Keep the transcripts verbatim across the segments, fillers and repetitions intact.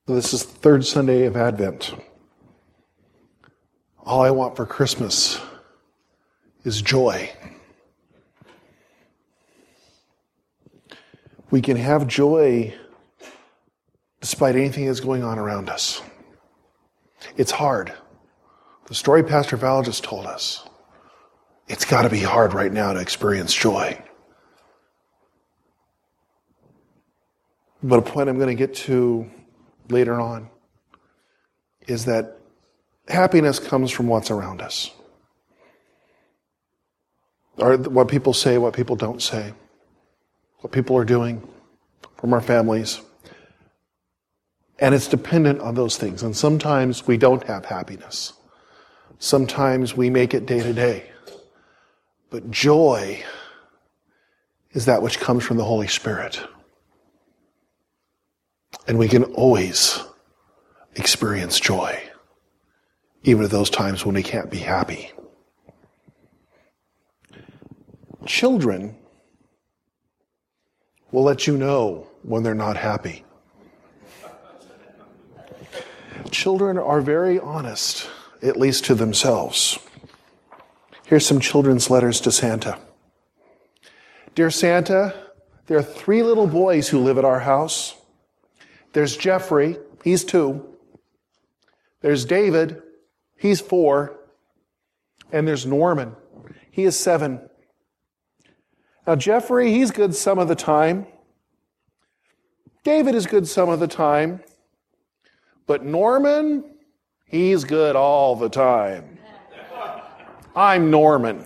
This is the third Sunday of Advent. All I want for Christmas is joy. We can have joy despite anything that's going on around us. It's hard. The story Pastor Val just told us, it's got to be hard right now to experience joy. But a point I'm going to get to later on is that happiness comes from what's around us. Or what people say, what people don't say, what people are doing, from our families. And it's dependent on those things. And sometimes we don't have happiness. Sometimes we make it day to day. But joy is that which comes from the Holy Spirit. And we can always experience joy, even at those times when we can't be happy. Children will let you know when they're not happy. Children are very honest, at least to themselves. Here's some children's letters to Santa. Dear Santa, there are three little boys who live at our house. There's Jeffrey, he's two. There's David, he's four. And there's Norman, he is seven. Now Jeffrey, he's good some of the time. David is good some of the time. But Norman, he's good all the time. I'm Norman.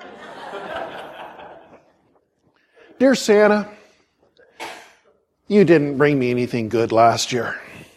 Dear Santa, you didn't bring me anything good last year.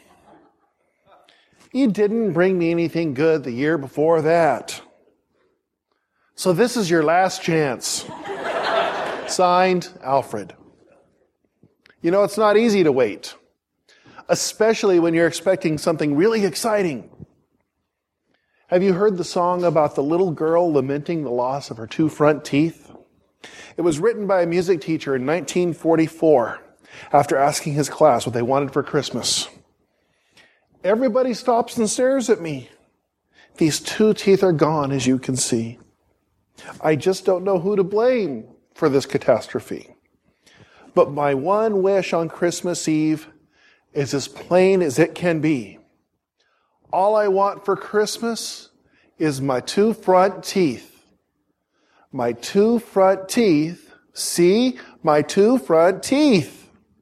You didn't bring me anything good the year before that. So this is your last chance. Signed, Alfred. You know, it's not easy to wait, especially when you're expecting something really exciting. Have you heard the song about the little girl lamenting the loss of her two front teeth? It was written by a music teacher in nineteen forty-four. After asking his class what they wanted for Christmas. Everybody stops and stares at me. These two teeth are gone, as you can see. I just don't know who to blame for this catastrophe. But my one wish on Christmas Eve is as plain as it can be. All I want for Christmas is my two front teeth. My two front teeth. See? My two front teeth.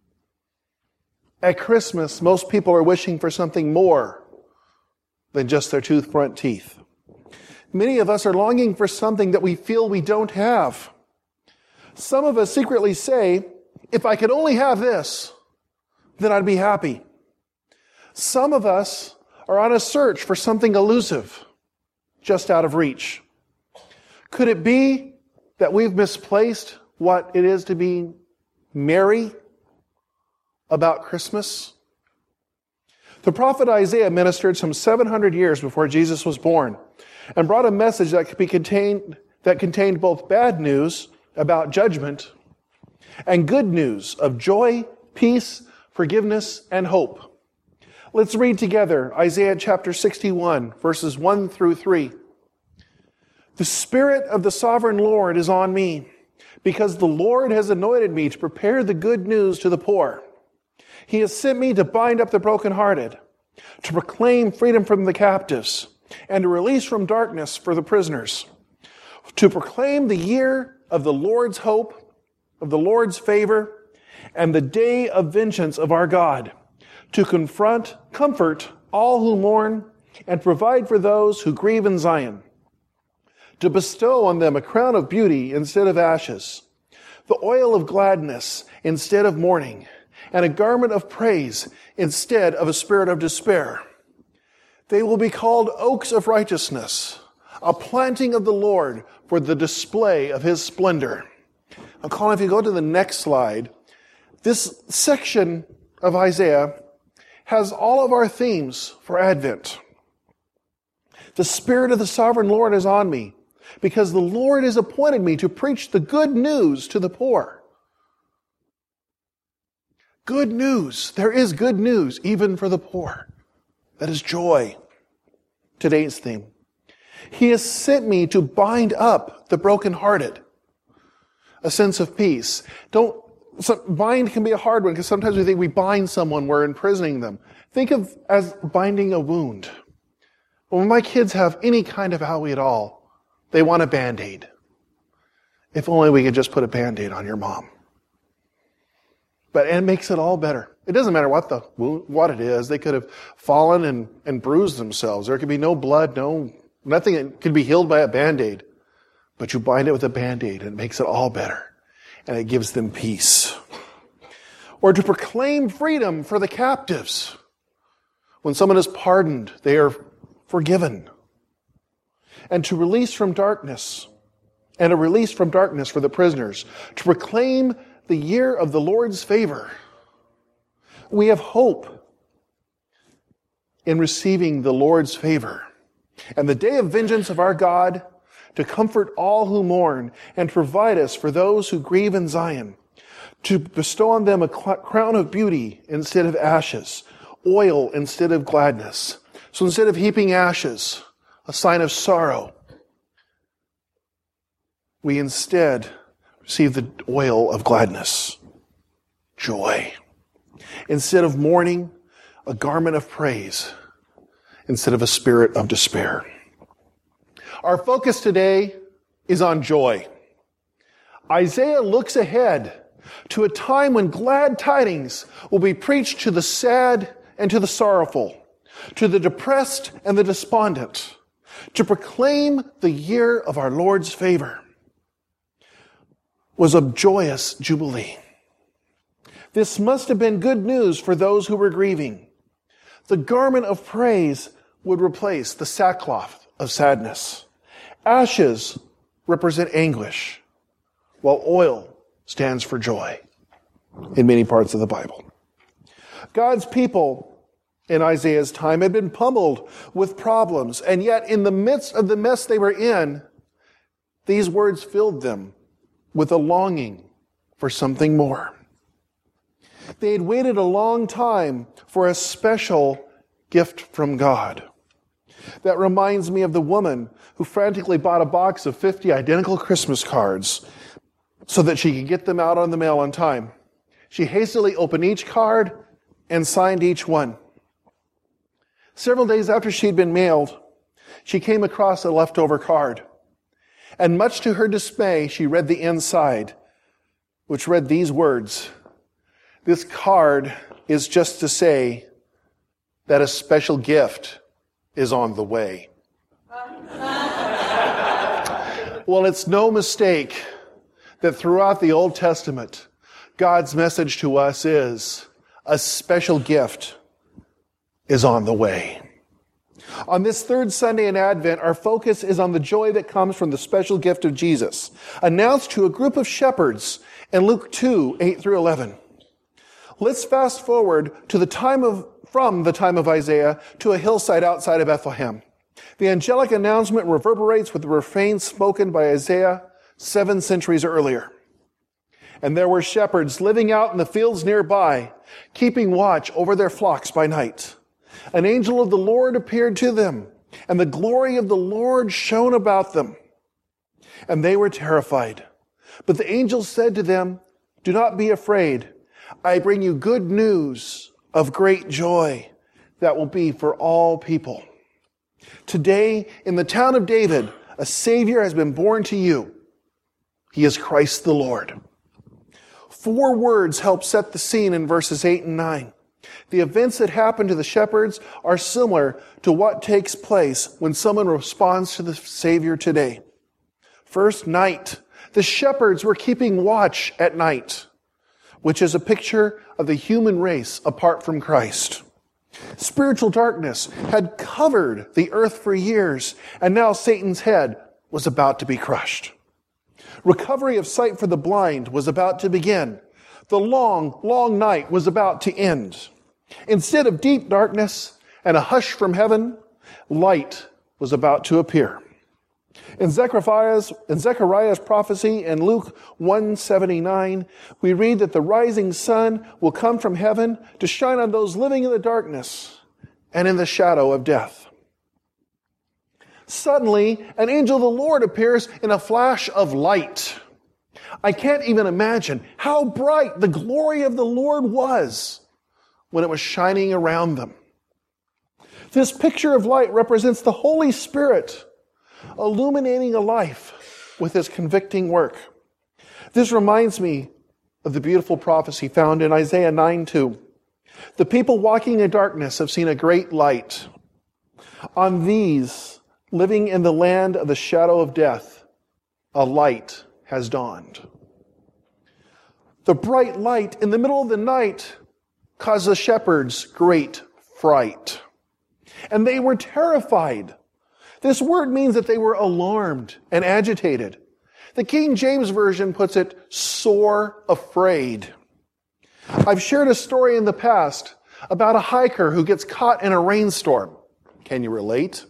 At Christmas, most people are wishing for something more than just their two front teeth. Many of us are longing for something that we feel we don't have. Some of us secretly say, if I could only have this, then I'd be happy. Some of us are on a search for something elusive, just out of reach. Could it be that we've misplaced what it is to be merry about Christmas? The prophet Isaiah ministered some seven hundred years before Jesus was born and brought a message that could be contained, that contained both bad news about judgment and good news of joy, peace, forgiveness, and hope. Let's read together Isaiah chapter sixty-one, verses one through three. The Spirit of the Sovereign Lord is on me, because the Lord has anointed me to prepare the good news to the poor. He has sent me to bind up the brokenhearted, to proclaim freedom from the captives, and to release from darkness for the prisoners, to proclaim the year of the Lord's hope, of the Lord's favor, and the day of vengeance of our God, to confront, comfort all who mourn, and provide for those who grieve in Zion, to bestow on them a crown of beauty instead of ashes, the oil of gladness instead of mourning, and a garment of praise instead of a spirit of despair. They will be called oaks of righteousness, a planting of the Lord for the display of his splendor. Now, Colin, if you go to the next slide, this section of Isaiah has all of our themes for Advent. The Spirit of the Sovereign Lord is on me, because the Lord has appointed me to preach the good news to the poor, Good news. There is good news, even for the poor. That is joy. Today's theme. He has sent me to bind up the brokenhearted. A sense of peace. Don't, so bind can be a hard one because sometimes we think we bind someone, we're imprisoning them. Think of as binding a wound. When my kids have any kind of owie at all, they want a Band-Aid. If only we could just put a Band-Aid on your mom. But it makes it all better. It doesn't matter what the what it is. They could have fallen and, and bruised themselves. There could be no blood, no nothing that could be healed by a Band-Aid. But you bind it with a Band-Aid and it makes it all better. And it gives them peace. Or to proclaim freedom for the captives. When someone is pardoned, they are forgiven. And to release from darkness. And a release from darkness for the prisoners. To proclaim the year of the Lord's favor. We have hope in receiving the Lord's favor. And the day of vengeance of our God, to comfort all who mourn and provide us for those who grieve in Zion, to bestow on them a crown of beauty instead of ashes, oil instead of gladness. So instead of heaping ashes, a sign of sorrow, we instead receive the oil of gladness, joy. Instead of mourning, a garment of praise, instead of a spirit of despair. Our focus today is on joy. Isaiah looks ahead to a time when glad tidings will be preached to the sad and to the sorrowful, to the depressed and the despondent, to proclaim the year of our Lord's favor. Was a joyous jubilee. This must have been good news for those who were grieving. The garment of praise would replace the sackcloth of sadness. Ashes represent anguish, while oil stands for joy in many parts of the Bible. God's people in Isaiah's time had been pummeled with problems, and yet in the midst of the mess they were in, these words filled them with a longing for something more. They had waited a long time for a special gift from God. That reminds me of the woman who frantically bought a box of fifty identical Christmas cards so that she could get them out on the mail on time. She hastily opened each card and signed each one. Several days after she'd been mailed, she came across a leftover card. And much to her dismay, she read the inside, which read these words. This card is just to say that a special gift is on the way. Well, it's no mistake that throughout the Old Testament, God's message to us is a special gift is on the way. On this third Sunday in Advent, our focus is on the joy that comes from the special gift of Jesus, announced to a group of shepherds in Luke two, eight through eleven. Let's fast forward to the time of, from the time of Isaiah to a hillside outside of Bethlehem. The angelic announcement reverberates with the refrain spoken by Isaiah seven centuries earlier. And there were shepherds living out in the fields nearby, keeping watch over their flocks by night. An angel of the Lord appeared to them, and the glory of the Lord shone about them. And they were terrified. But the angel said to them, do not be afraid. I bring you good news of great joy that will be for all people. Today, in the town of David, a Savior has been born to you. He is Christ the Lord. Four words help set the scene in verses eight and nine. The events that happen to the shepherds are similar to what takes place when someone responds to the Savior today. First, night. The shepherds were keeping watch at night, which is a picture of the human race apart from Christ. Spiritual darkness had covered the earth for years, and now Satan's head was about to be crushed. Recovery of sight for the blind was about to begin. The long, long night was about to end. Instead of deep darkness and a hush from heaven, light was about to appear. In Zechariah's, in Zechariah's prophecy in Luke one seventy-nine, we read that the rising sun will come from heaven to shine on those living in the darkness and in the shadow of death. Suddenly, an angel of the Lord appears in a flash of light. I can't even imagine how bright the glory of the Lord was when it was shining around them. This picture of light represents the Holy Spirit illuminating a life with His convicting work. This reminds me of the beautiful prophecy found in Isaiah nine two. The people walking in darkness have seen a great light. On these, living in the land of the shadow of death, a light has dawned. The bright light in the middle of the night caused the shepherds great fright. And they were terrified. This word means that they were alarmed and agitated. The King James Version puts it, sore afraid. I've shared a story in the past about a hiker who gets caught in a rainstorm. Can you relate?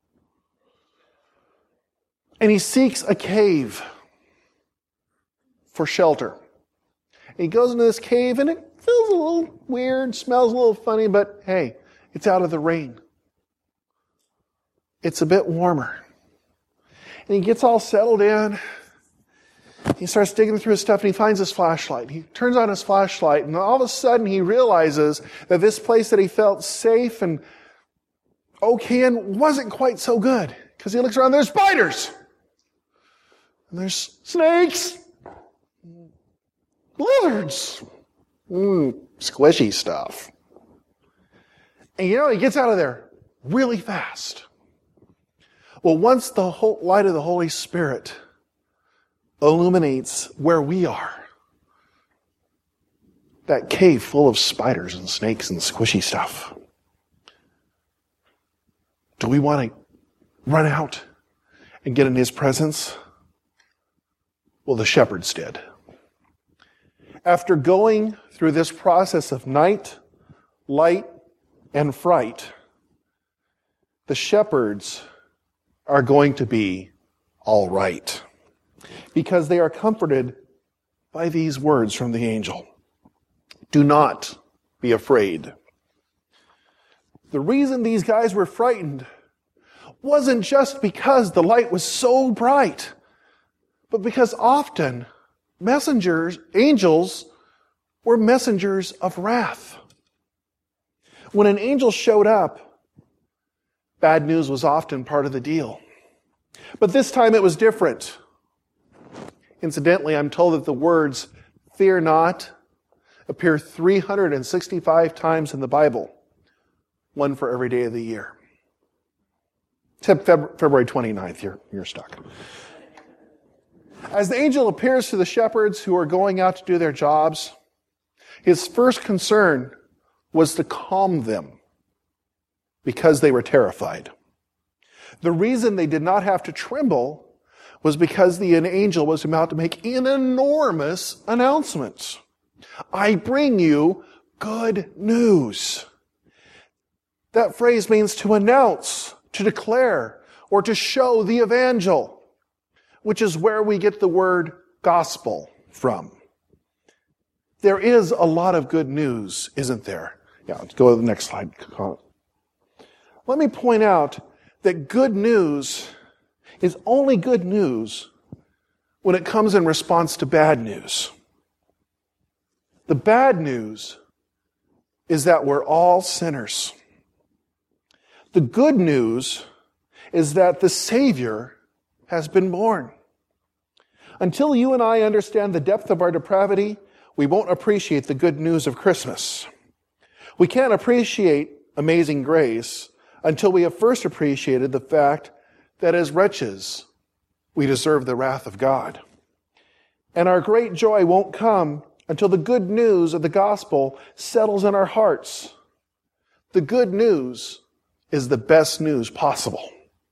And he seeks a cave for shelter. He goes into this cave and it feels a little weird, smells a little funny, but hey, it's out of the rain. It's a bit warmer. And he gets all settled in. He starts digging through his stuff and he finds his flashlight. He turns on his flashlight and all of a sudden he realizes that this place that he felt safe and okay in wasn't quite so good. Because he looks around, there's spiders! And there's snakes! Lizards! Mm, squishy stuff. And you know, he gets out of there really fast. Well, once the whole light of the Holy Spirit illuminates where we are, that cave full of spiders and snakes and squishy stuff, do we want to run out and get in His presence? Well, the shepherds did. After going through this process of night, light, and fright, the shepherds are going to be all right because they are comforted by these words from the angel. Do not be afraid. The reason these guys were frightened wasn't just because the light was so bright, but because often messengers, angels, were messengers of wrath. When an angel showed up, bad news was often part of the deal. But this time it was different. Incidentally, I'm told that the words, fear not, appear three hundred sixty-five times in the Bible, one for every day of the year. Except February twenty-ninth, you're, you're stuck. As the angel appears to the shepherds who are going out to do their jobs, his first concern was to calm them because they were terrified. The reason they did not have to tremble was because the angel was about to make an enormous announcement. I bring you good news. That phrase means to announce, to declare, or to show the evangel, which is where we get the word gospel from. There is a lot of good news, isn't there? Yeah, let's go to the next slide. Let me point out that good news is only good news when it comes in response to bad news. The bad news is that we're all sinners. The good news is that the Savior has been born. Until you and I understand the depth of our depravity, we won't appreciate the good news of Christmas. We can't appreciate amazing grace until we have first appreciated the fact that as wretches, we deserve the wrath of God. And our great joy won't come until the good news of the gospel settles in our hearts. The good news is the best news possible.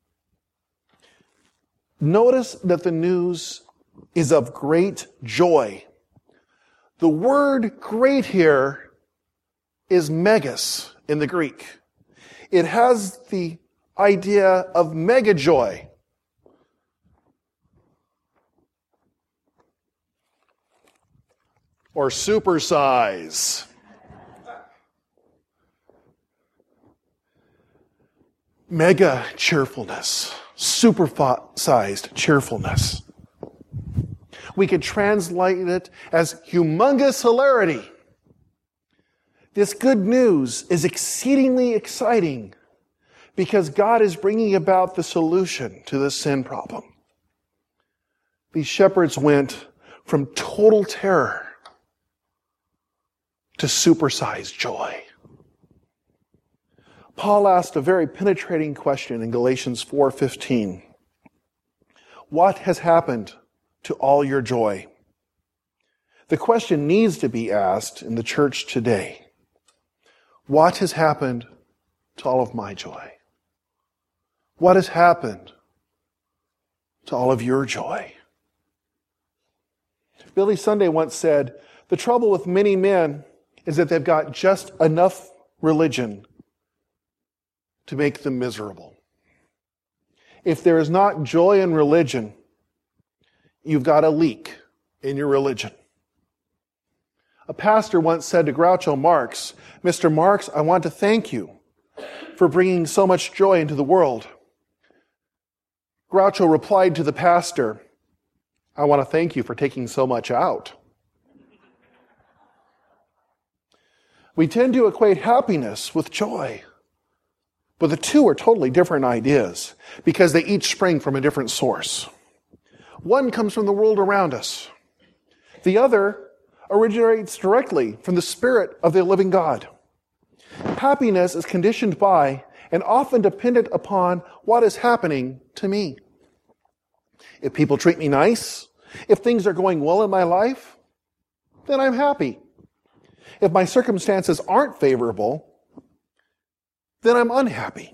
Notice that the news is of great joy. The word great here is megas in the Greek. It has the idea of mega joy. or supersize. Mega cheerfulness, supersized cheerfulness. We could translate it as humongous hilarity. This good news is exceedingly exciting because God is bringing about the solution to this sin problem. These shepherds went from total terror to supersized joy. Paul asked a very penetrating question in Galatians four fifteen. What has happened to all your joy? The question needs to be asked in the church today. What has happened to all of my joy? What has happened to all of your joy? Billy Sunday once said, the trouble with many men is that they've got just enough religion to make them miserable. If there is not joy in religion, you've got a leak in your religion. A pastor once said to Groucho Marx, Mister Marx, I want to thank you for bringing so much joy into the world. Groucho replied to the pastor, I want to thank you for taking so much out. We tend to equate happiness with joy, but the two are totally different ideas because they each spring from a different source. One comes from the world around us. The other originates directly from the Spirit of the living God. Happiness is conditioned by and often dependent upon what is happening to me. If people treat me nice, if things are going well in my life, then I'm happy. If my circumstances aren't favorable, then I'm unhappy.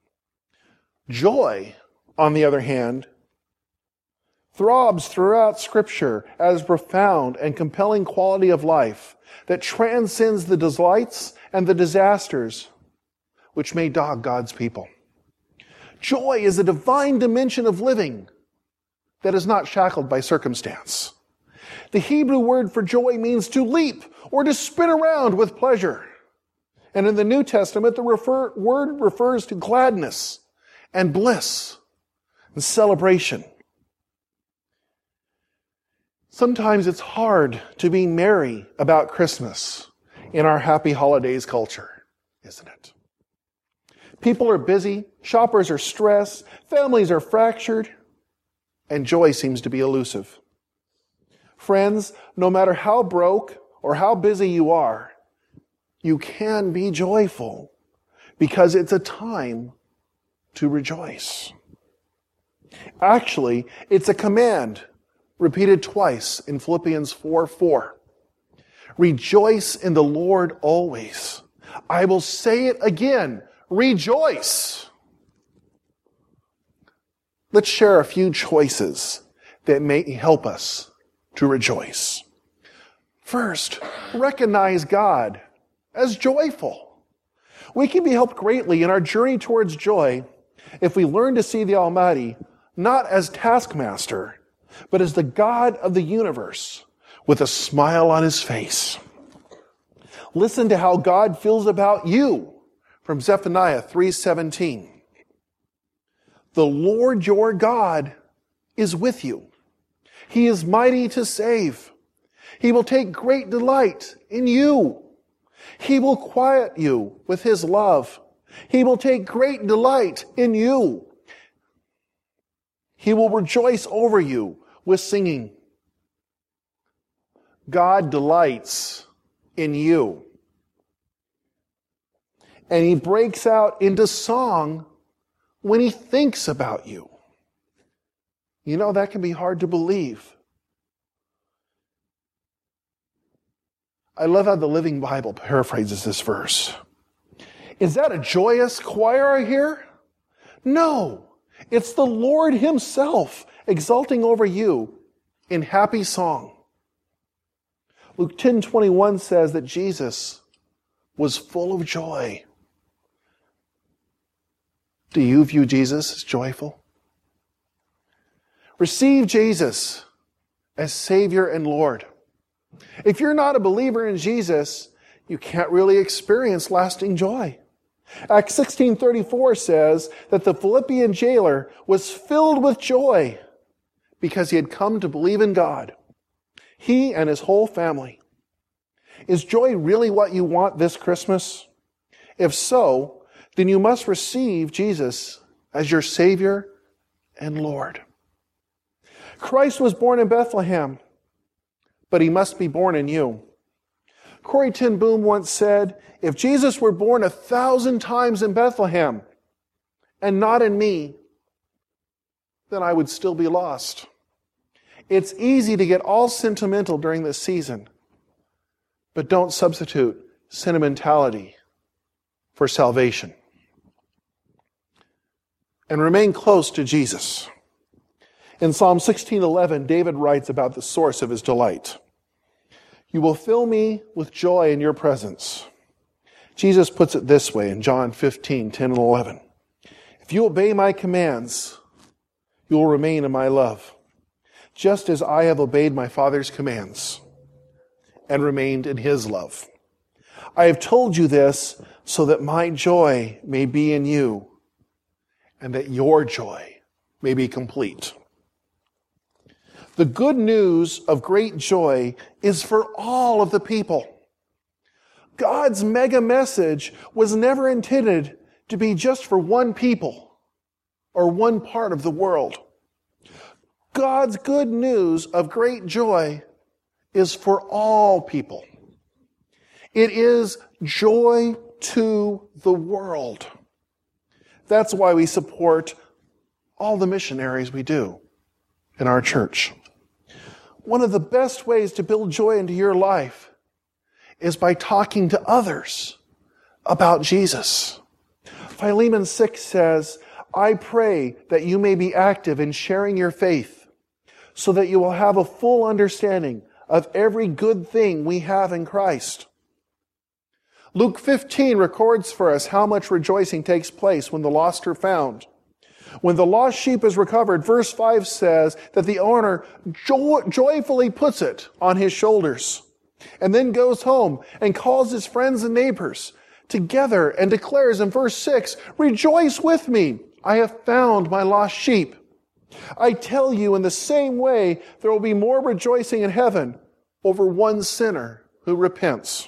Joy, on the other hand, throbs throughout Scripture as profound and compelling quality of life that transcends the delights and the disasters which may dog God's people. Joy is a divine dimension of living that is not shackled by circumstance. The Hebrew word for joy means to leap or to spin around with pleasure. And in the New Testament, the refer, word refers to gladness and bliss and celebration. Sometimes it's hard to be merry about Christmas in our happy holidays culture, isn't it? People are busy, shoppers are stressed, families are fractured, and joy seems to be elusive. Friends, no matter how broke or how busy you are, you can be joyful because it's a time to rejoice. Actually, it's a command repeated twice in Philippians four four. Rejoice in the Lord always. I will say it again. Rejoice. Let's share a few choices that may help us to rejoice. First, recognize God as joyful. We can be helped greatly in our journey towards joy if we learn to see the Almighty not as taskmaster, but as the God of the universe with a smile on his face. Listen to how God feels about you from Zephaniah three seventeen. The Lord your God is with you. He is mighty to save. He will take great delight in you. He will quiet you with his love. He will take great delight in you. He will rejoice over you with singing. God delights in you. And he breaks out into song when he thinks about you. You know, that can be hard to believe. I love how the Living Bible paraphrases this verse. Is that a joyous choir I hear? No, it's the Lord himself exulting over you in happy song. Luke ten twenty-one says that Jesus was full of joy. Do you view Jesus as joyful? Receive Jesus as Savior and Lord. If you're not a believer in Jesus, you can't really experience lasting joy. Acts sixteen thirty-four says that the Philippian jailer was filled with joy because he had come to believe in God. He and his whole family. Is joy really what you want this Christmas? If so, then you must receive Jesus as your Savior and Lord. Christ was born in Bethlehem, but he must be born in you. Corrie ten Boom once said, if Jesus were born a thousand times in Bethlehem and not in me, then I would still be lost. It's easy to get all sentimental during this season, but don't substitute sentimentality for salvation. And remain close to Jesus. In Psalm sixteen eleven, David writes about the source of his delight. You will fill me with joy in your presence. Jesus puts it this way in John fifteen, ten and eleven. If you obey my commands, you will remain in my love, just as I have obeyed my Father's commands and remained in his love. I have told you this so that my joy may be in you and that your joy may be complete. The good news of great joy is for all of the people. God's mega message was never intended to be just for one people or one part of the world. God's good news of great joy is for all people. It is joy to the world. That's why we support all the missionaries we do in our church. One of the best ways to build joy into your life is by talking to others about Jesus. Philemon six says, I pray that you may be active in sharing your faith so that you will have a full understanding of every good thing we have in Christ. Luke fifteen records for us how much rejoicing takes place when the lost are found. When the lost sheep is recovered, verse five says that the owner joy- joyfully puts it on his shoulders and then goes home and calls his friends and neighbors together and declares in verse six, rejoice with me, I have found my lost sheep. I tell you, in the same way, there will be more rejoicing in heaven over one sinner who repents.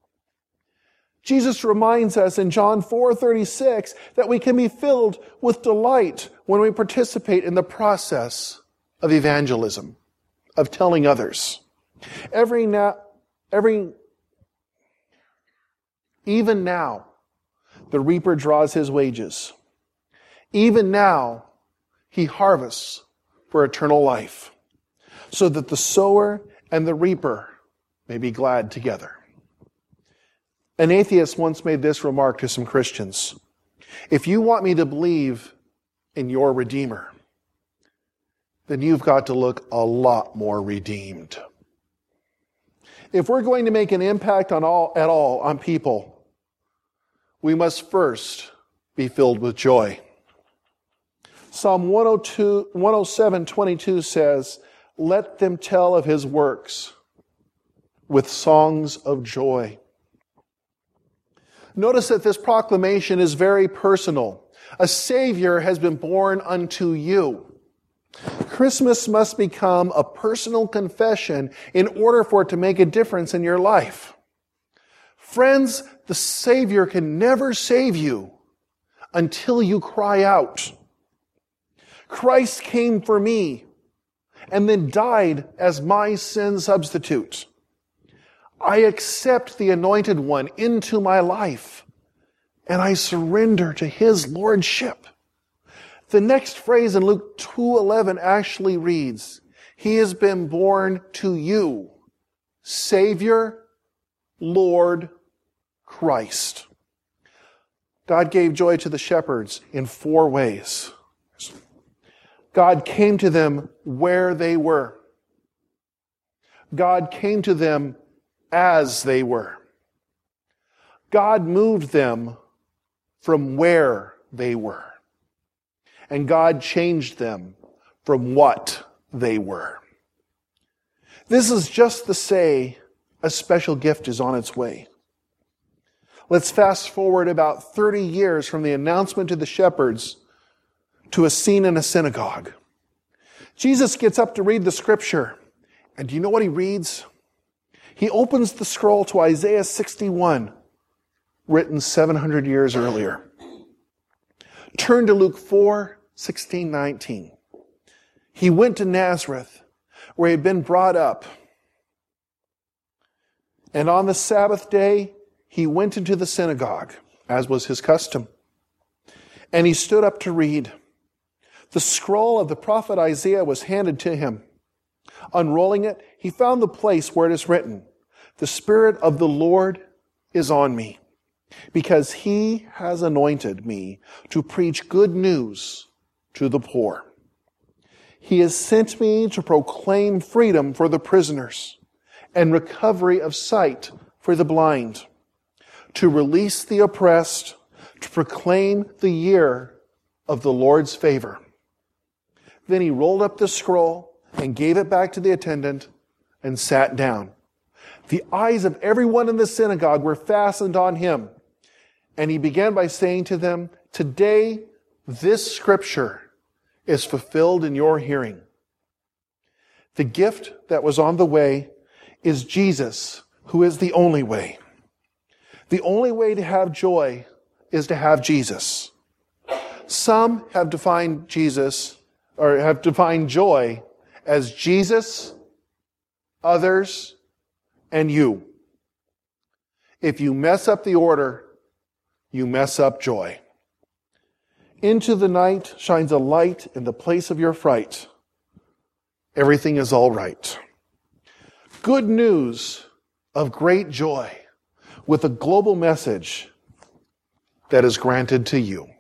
Jesus reminds us in John four thirty-six that we can be filled with delight when we participate in the process of evangelism, of telling others. Every now, every, even now, the reaper draws his wages. Even now, he harvests for eternal life, so that the sower and the reaper may be glad together. An atheist once made this remark to some Christians. If you want me to believe in your Redeemer, then you've got to look a lot more redeemed. If we're going to make an impact on all, at all on people, we must first be filled with joy. Psalm one oh two, one oh seven twenty-two says, let them tell of his works with songs of joy. Notice that this proclamation is very personal. A Savior has been born unto you. Christmas must become a personal confession in order for it to make a difference in your life. Friends, the Savior can never save you until you cry out. Christ came for me and then died as my sin substitute. I accept the Anointed One into my life, and I surrender to his lordship. The next phrase in Luke two eleven actually reads, he has been born to you, Savior, Lord, Christ. God gave joy to the shepherds in four ways. God came to them where they were. God came to them as they were. God moved them from where they were. And God changed them from what they were. This is just to say a special gift is on its way. Let's fast forward about thirty years from the announcement to the shepherds to a scene in a synagogue. Jesus gets up to read the scripture, and do you know what he reads? He opens the scroll to Isaiah sixty-one, written seven hundred years earlier. Turn to Luke four, sixteen, nineteen. He went to Nazareth, where he had been brought up. And on the Sabbath day, he went into the synagogue, as was his custom. And he stood up to read. The scroll of the prophet Isaiah was handed to him. Unrolling it, he found the place where it is written, "The Spirit of the Lord is on me, because he has anointed me to preach good news to the poor. He has sent me to proclaim freedom for the prisoners and recovery of sight for the blind, to release the oppressed, to proclaim the year of the Lord's favor." Then he rolled up the scroll and gave it back to the attendant and sat down. The eyes of everyone in the synagogue were fastened on him. And he began by saying to them, "Today, this scripture is fulfilled in your hearing." The gift that was on the way is Jesus, who is the only way. The only way to have joy is to have Jesus. Some have defined Jesus, or have defined joy as Jesus, others, and you. If you mess up the order, you mess up joy. Into the night shines a light in the place of your fright. Everything is all right. Good news of great joy with a global message that is granted to you.